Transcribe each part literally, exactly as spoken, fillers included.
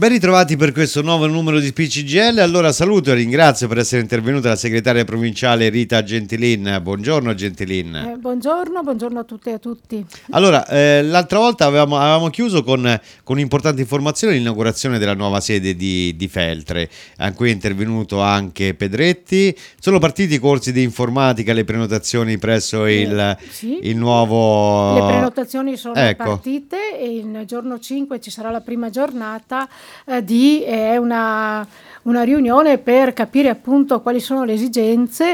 Ben ritrovati per questo nuovo numero di P C G L. Allora saluto e ringrazio per essere intervenuta la segretaria provinciale Rita Gentilin. Buongiorno Gentilin. Eh, buongiorno, buongiorno a tutte e a tutti. Allora, eh, l'altra volta avevamo, avevamo chiuso con, con un'importante informazione l'inaugurazione della nuova sede di, di Feltre. A cui è intervenuto anche Pedretti. Sono partiti i corsi di informatica, le prenotazioni presso Eh, il, sì, il nuovo... le prenotazioni sono Ecco. partite e il giorno cinque ci sarà la prima giornata eh, di è una, una riunione per capire appunto quali sono le esigenze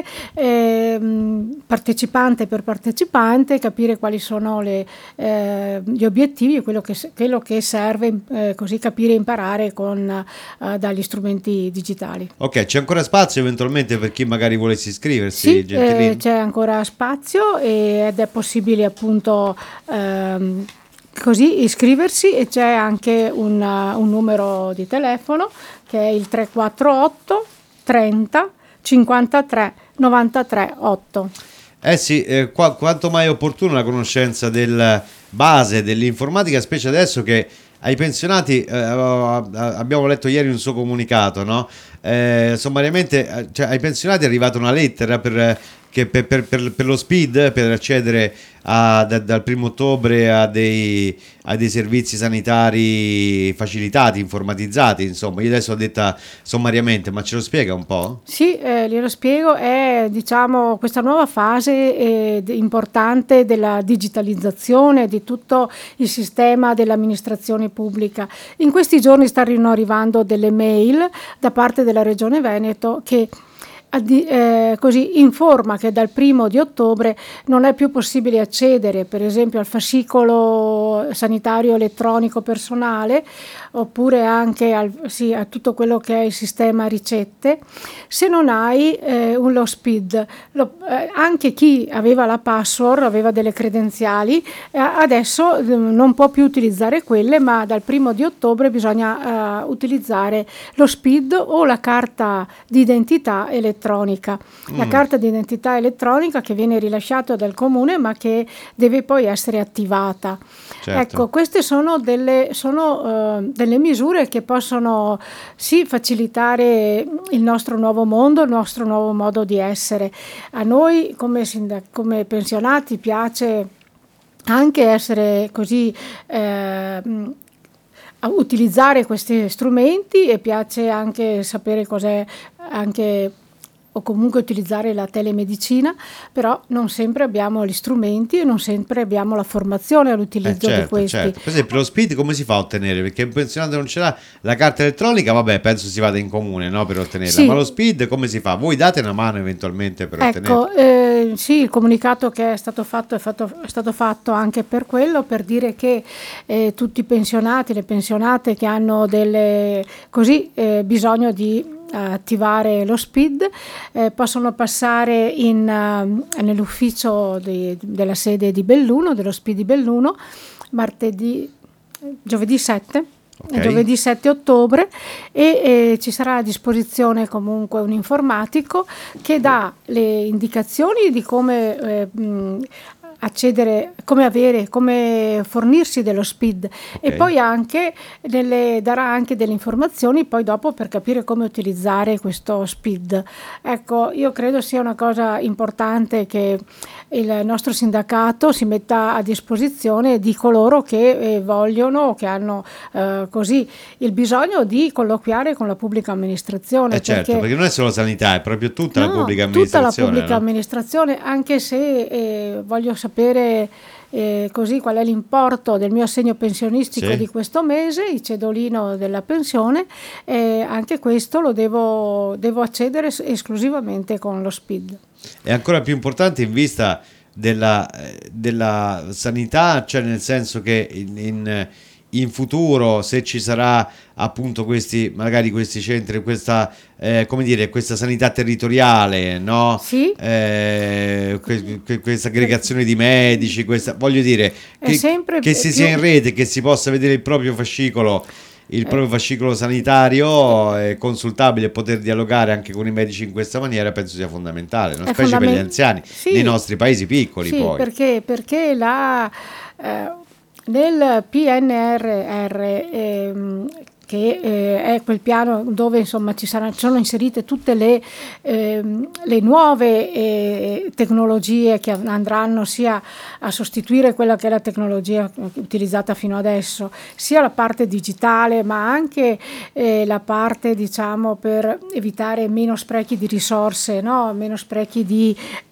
ehm, partecipante per partecipante, capire quali sono le, eh, gli obiettivi e quello che, quello che serve, eh, così capire e imparare con, eh, dagli strumenti digitali. Ok, c'è ancora spazio eventualmente per chi magari volesse iscriversi, Sì, Gentilin? eh, c'è ancora spazio e- ed è possibile appunto ehm, così iscriversi, e c'è anche un, uh, un numero di telefono che è il tre quattro otto trenta cinquantatré novantatré otto. Eh sì, eh, qua- quanto mai opportuna la conoscenza del base dell'informatica, specie adesso che ai pensionati, eh, abbiamo letto ieri un suo comunicato, no? Eh, sommariamente, eh, cioè, ai pensionati è arrivata una lettera per, che per, per- per- per lo SPID, per accedere a- da- dal primo ottobre a dei, a dei servizi sanitari facilitati, informatizzati, insomma. Io adesso ho detta sommariamente, ma ce lo spiega un po'? Sì, eh, glielo spiego, è diciamo questa nuova fase eh, d- importante della digitalizzazione di tutto il sistema dell'amministrazione pubblica. In questi giorni stanno arrivando delle mail da parte della Regione Veneto che addi- eh, così informa che dal primo di ottobre non è più possibile accedere per esempio al fascicolo sanitario elettronico personale, oppure anche al, sì, a tutto quello che è il sistema ricette, se non hai eh, un, lo SPID. Lo, eh, anche chi aveva la password, aveva delle credenziali, eh, adesso eh, non può più utilizzare quelle, ma dal primo di ottobre bisogna eh, utilizzare lo SPID o la carta di identità elettronica. La Mm. carta di identità elettronica che viene rilasciata dal comune ma che deve poi essere attivata. Certo. Ecco, queste sono delle, sono, eh, delle misure che possono sì facilitare il nostro nuovo mondo, il nostro nuovo modo di essere. A noi come, sindac- come pensionati piace anche essere così eh, a utilizzare questi strumenti, e piace anche sapere cos'è anche o comunque utilizzare la telemedicina, però non sempre abbiamo gli strumenti e non sempre abbiamo la formazione Eh, all'utilizzo di certo, questi. certo. Per esempio, lo SPID come si fa a ottenere? Perché un pensionato non ce l'ha la carta elettronica, vabbè, penso si vada in comune, no, per ottenerla. Sì. Ma lo SPID come si fa? Voi date una mano eventualmente per Ecco, ottenerla? eh, sì, il comunicato che è stato fatto è, fatto è stato fatto anche per quello, per dire che eh, tutti i pensionati, le pensionate che hanno delle, così, eh, bisogno di eh, attivare lo SPID eh, possono passare in, eh, nell'ufficio di- della sede di Belluno, dello SPID di Belluno, martedì, giovedì sette. Ok. Giovedì sette ottobre, e eh, ci sarà a disposizione comunque un informatico che dà le indicazioni di come eh, mh, accedere, come avere, come fornirsi dello SPID, e Ok. poi anche delle, darà anche delle informazioni poi dopo per capire come utilizzare questo SPID. Ecco, io credo sia una cosa importante che il nostro sindacato si metta a disposizione di coloro che eh, vogliono o che hanno eh, così il bisogno di colloquiare con la pubblica amministrazione. Eh certo, perché non è solo sanità, è proprio tutta la No, pubblica tutta la amministrazione, pubblica no? amministrazione, anche se eh, voglio sapere eh, così qual è l'importo del mio assegno pensionistico Sì. di questo mese, il cedolino della pensione, eh, anche questo lo devo, devo accedere es- esclusivamente con lo SPID. È ancora più importante in vista della, eh, della sanità, cioè nel senso che in, in- in futuro, se ci sarà appunto questi, magari questi centri, questa, eh, come dire, questa sanità territoriale, no? Sì. Eh, que- que- questa aggregazione di medici, questa, voglio dire, È che, sempre che si più- sia in rete, che si possa vedere il proprio fascicolo. Il Eh. proprio fascicolo sanitario è consultabile e poter dialogare anche con i medici in questa maniera penso sia fondamentale, no? È Specie per gli fondamen- anziani sì. nei nostri paesi piccoli Sì, poi. perché, perché la, eh, nel P N R R ehm, che eh, è quel piano dove insomma ci saranno, sono inserite tutte le, eh, le nuove eh, tecnologie che andranno sia a sostituire quella che è la tecnologia utilizzata fino adesso, sia la parte digitale ma anche eh, la parte diciamo per evitare meno sprechi di risorse, no? Meno sprechi di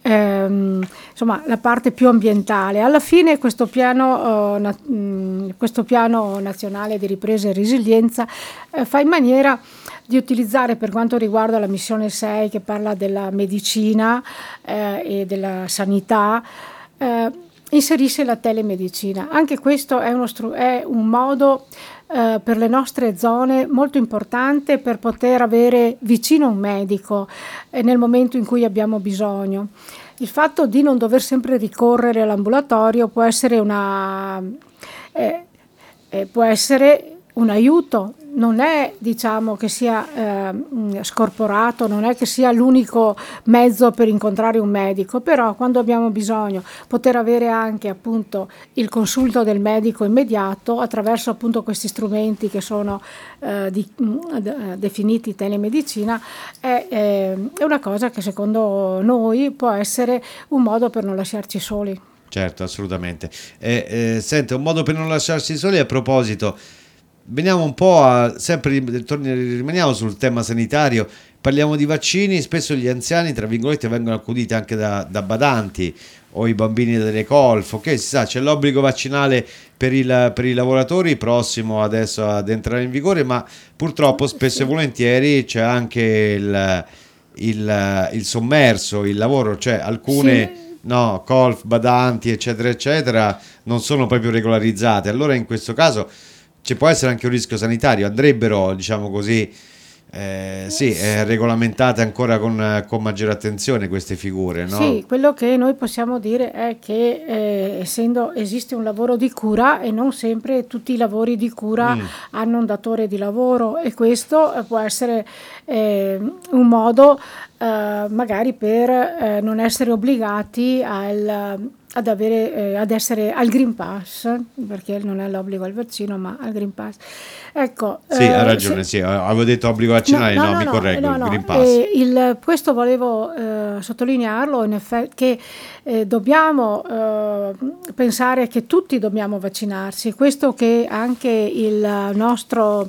ehm, insomma la parte più ambientale. Alla fine questo piano, eh, na- mh, questo piano nazionale di ripresa e resilienza eh, fa in maniera di utilizzare, per quanto riguarda la missione sei che parla della medicina eh, e della sanità, eh, inserisce la telemedicina. Anche questo è, uno stru- è un modo eh, per le nostre zone molto importante per poter avere vicino un medico eh, nel momento in cui abbiamo bisogno. Il fatto di non dover sempre ricorrere all'ambulatorio può essere una eh, eh, può essere un aiuto, non è diciamo che sia eh, scorporato, non è che sia l'unico mezzo per incontrare un medico, però quando abbiamo bisogno poter avere anche appunto il consulto del medico immediato attraverso appunto questi strumenti che sono eh, di, eh, definiti telemedicina è, eh, è una cosa che secondo noi può essere un modo per non lasciarci soli. Certo, assolutamente. Eh, eh, senta, un modo per non lasciarci soli. A proposito, veniamo un po' a, sempre torni, rimaniamo sul tema sanitario, parliamo di vaccini, spesso gli anziani, tra virgolette, vengono accuditi anche da, da badanti o i bambini delle colf, ok, si sa, c'è l'obbligo vaccinale per, il, per i lavoratori prossimo adesso ad entrare in vigore, ma purtroppo spesso e volentieri c'è anche il, il, il sommerso, il lavoro, cioè alcune... Sì. No, colf, badanti, eccetera, eccetera, non sono proprio regolarizzate. Allora in questo caso ci può essere anche un rischio sanitario, andrebbero, diciamo così, eh, sì, eh, regolamentate ancora con, con maggiore attenzione queste figure, no? Sì, quello che noi possiamo dire è che eh, essendo esiste un lavoro di cura e non sempre tutti i lavori di cura mm. hanno un datore di lavoro, e questo eh, può essere eh, un modo eh, magari per eh, non essere obbligati al ad avere eh, ad essere al Green Pass, perché non è l'obbligo al vaccino ma al Green Pass. Ecco, sì, eh, ha ragione, se... sì, avevo detto obbligo vaccinale, no, no, no, no mi correggo, no, no, il Green Pass. Eh, il, questo volevo eh, sottolinearlo, in effetti, che eh, dobbiamo eh, pensare che tutti dobbiamo vaccinarsi, questo che anche il nostro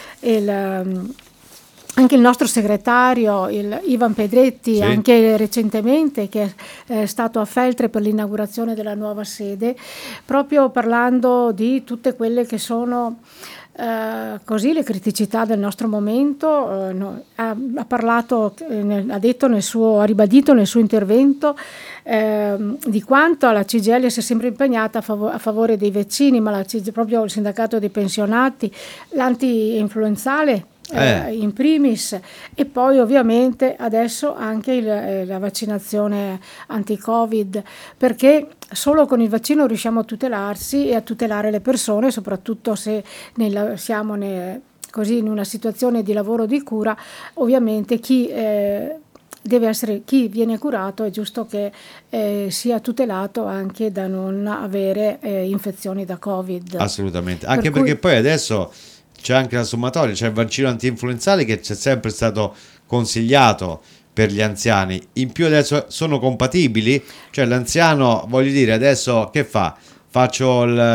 il, Anche il nostro segretario, il Ivan Pedretti, sì. anche recentemente, che è stato a Feltre per l'inaugurazione della nuova sede, proprio parlando di tutte quelle che sono eh, così le criticità del nostro momento, eh, no, ha, ha parlato, eh, nel, ha detto nel suo, ha ribadito nel suo intervento eh, di quanto la C G I L si è sempre impegnata a, fav- a favore dei vaccini, ma la C G- proprio il sindacato dei pensionati, l'anti-influenzale, Eh. Eh, in primis, e poi ovviamente adesso anche il, eh, la vaccinazione anti-Covid, perché solo con il vaccino riusciamo a tutelarsi e a tutelare le persone, soprattutto se nella, siamo ne, così in una situazione di lavoro di cura. Ovviamente chi eh, deve essere, chi viene curato è giusto che eh, sia tutelato anche da non avere eh, infezioni da Covid. Assolutamente, anche per perché cui, poi adesso c'è anche la sommatoria, c'è il vaccino anti-influenzale che c'è sempre stato consigliato per gli anziani, in più adesso sono compatibili, cioè l'anziano, voglio dire, adesso che fa? Faccio il,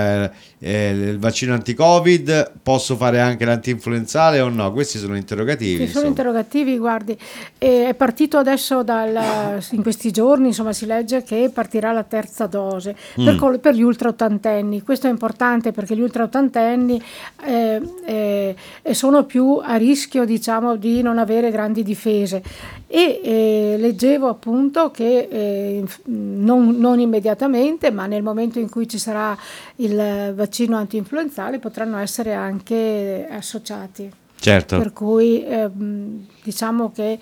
eh, il vaccino anti-Covid, posso fare anche l'anti-influenzale o no? Questi sono interrogativi. Sì, sono interrogativi, guardi, e è partito adesso dal, in questi giorni, insomma si legge che partirà la terza dose mm. per, per gli ultra ottantenni. Questo è importante perché gli ultra ottantenni eh, eh, sono più a rischio, diciamo, di non avere grandi difese, e eh, leggevo appunto che eh, non, non immediatamente, ma nel momento in cui ci sarà il vaccino anti-influenzale potranno essere anche associati. Certo. Per cui eh, diciamo che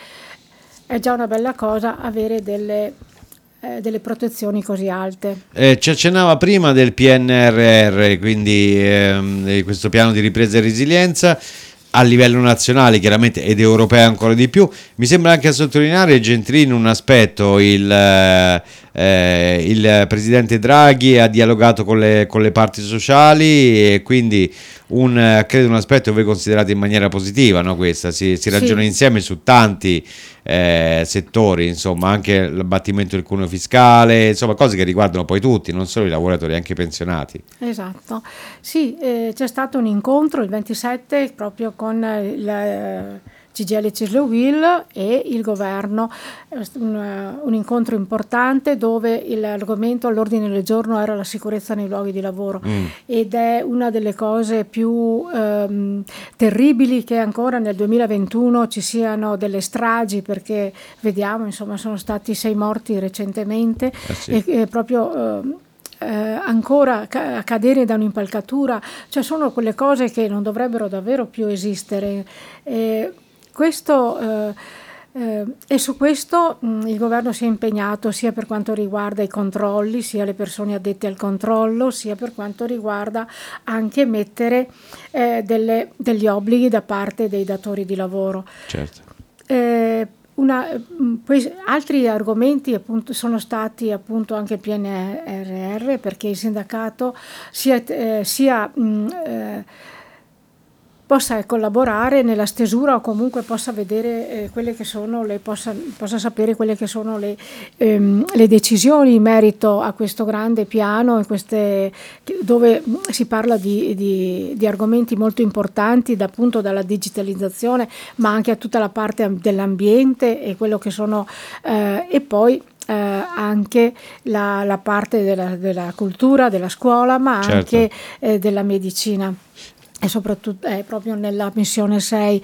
è già una bella cosa avere delle, eh, delle protezioni così alte. Eh, ci accennava prima del P N R R, quindi ehm, questo piano di ripresa e resilienza a livello nazionale chiaramente ed europeo ancora di più. Mi sembra anche a sottolineare, Gentilini, un aspetto, il, eh, eh, il presidente Draghi ha dialogato con le, con le parti sociali e quindi un, credo un aspetto che voi considerate in maniera positiva, no? Questa si, si ragiona Sì. insieme su tanti eh, settori, insomma, anche l'abbattimento del cuneo fiscale, insomma cose che riguardano poi tutti, non solo i lavoratori, anche i pensionati. Esatto, sì, eh, c'è stato un incontro il ventisette proprio con il C G I L Cislewill e il governo, un, un incontro importante dove l'argomento all'ordine del giorno era la sicurezza nei luoghi di lavoro mm. ed è una delle cose più ehm, terribili che ancora nel duemilaventuno ci siano delle stragi, perché vediamo, insomma, sono stati sei morti recentemente eh sì. e, e proprio eh, Eh, ancora ca- cadere da un'impalcatura, cioè sono quelle cose che non dovrebbero davvero più esistere. Eh, questo, eh, eh, e su questo mh, il governo si è impegnato sia per quanto riguarda i controlli, sia le persone addette al controllo, sia per quanto riguarda anche mettere eh, delle, degli obblighi da parte dei datori di lavoro. Certo. Eh, Una, poi altri argomenti appunto sono stati appunto anche il P N R R, perché il sindacato sia, eh, sia mh, eh, possa collaborare nella stesura o comunque possa vedere eh, quelle che sono le possa, possa sapere quelle che sono le, ehm, le decisioni in merito a questo grande piano e queste, dove si parla di, di, di argomenti molto importanti, da, appunto dalla digitalizzazione ma anche a tutta la parte dell'ambiente e quello che sono eh, e poi Eh, anche la, la parte della, della cultura, della scuola, ma certo. anche eh, della medicina, e soprattutto è eh, proprio nella missione sei.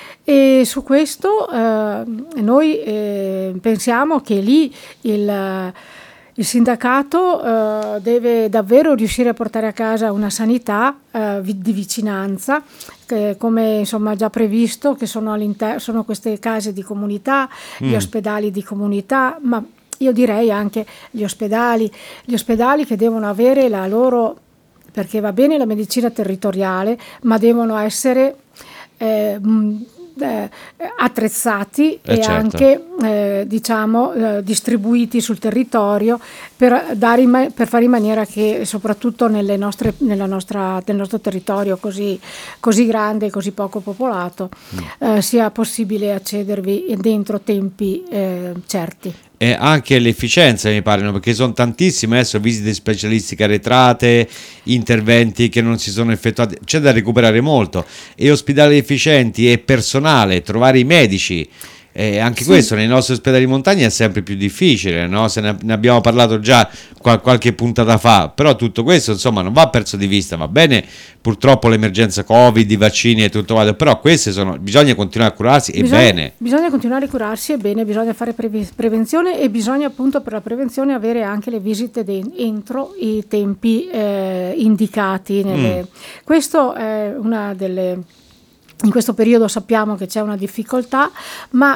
E su questo eh, noi eh, pensiamo che lì il, il sindacato eh, deve davvero riuscire a portare a casa una sanità eh, di vicinanza, che, come insomma già previsto, che sono, all'inter- sono queste case di comunità, mm. gli ospedali di comunità, ma io direi anche gli ospedali, gli ospedali che devono avere la loro, perché va bene la medicina territoriale, ma devono essere eh, eh, attrezzati eh, e certo. anche eh, diciamo eh, distribuiti sul territorio per, dare in, per fare in maniera che soprattutto nelle nostre, nella nostra, nel nostro territorio così, così grande e così poco popolato mm. eh, sia possibile accedervi dentro tempi eh, certi. E anche l'efficienza mi pare, no? Perché sono tantissime adesso visite specialistiche arretrate, interventi che non si sono effettuati, c'è da recuperare molto, e ospedali efficienti e personale, trovare i medici. E anche sì. questo nei nostri ospedali di montagna è sempre più difficile, no? Se ne, ne abbiamo parlato già qual- qualche puntata fa, però tutto questo insomma non va perso di vista. Va bene purtroppo l'emergenza Covid, i vaccini e tutto vado, però queste sono, bisogna continuare a curarsi e bisogna, bene bisogna continuare a curarsi e bene, bisogna fare pre- prevenzione e bisogna appunto per la prevenzione avere anche le visite de- entro i tempi eh, indicati nelle... mm. Questo è una delle... In questo periodo sappiamo che c'è una difficoltà, ma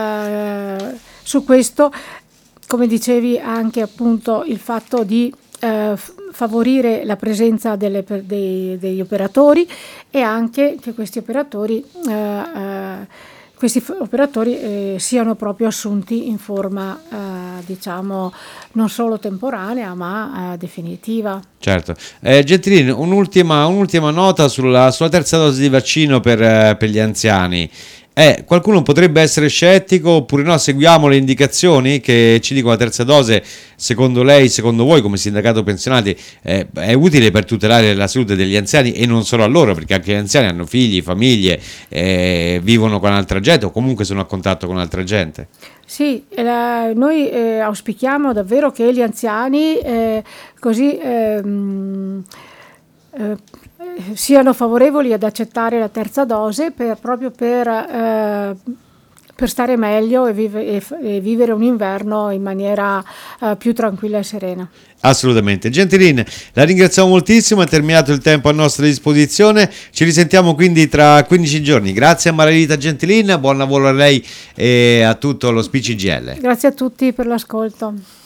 eh, su questo, come dicevi, anche appunto il fatto di eh, favorire la presenza delle, dei, degli operatori e anche che questi operatori eh, eh, questi operatori eh, siano proprio assunti in forma eh, diciamo non solo temporanea ma eh, definitiva. Certo. Eh, Gentilini, un'ultima, un'ultima nota sulla, sulla terza dose di vaccino per, eh, per gli anziani. Eh, qualcuno potrebbe essere scettico oppure no? Seguiamo le indicazioni che ci dicono la terza dose. Secondo lei, secondo voi come sindacato pensionati eh, è utile per tutelare la salute degli anziani e non solo a loro, perché anche gli anziani hanno figli, famiglie, eh, vivono con altra gente o comunque sono a contatto con altra gente? Sì, la, noi eh, auspichiamo davvero che gli anziani eh, così ehm, eh, siano favorevoli ad accettare la terza dose per, proprio per, eh, per stare meglio e, vive, e, e vivere un inverno in maniera eh, più tranquilla e serena. Assolutamente. Gentilini, la ringraziamo moltissimo, è terminato il tempo a nostra disposizione, ci risentiamo quindi tra quindici giorni. Grazie a Marilita Gentilini, buon lavoro a lei e a tutto lo S P I C G I L. Grazie a tutti per l'ascolto.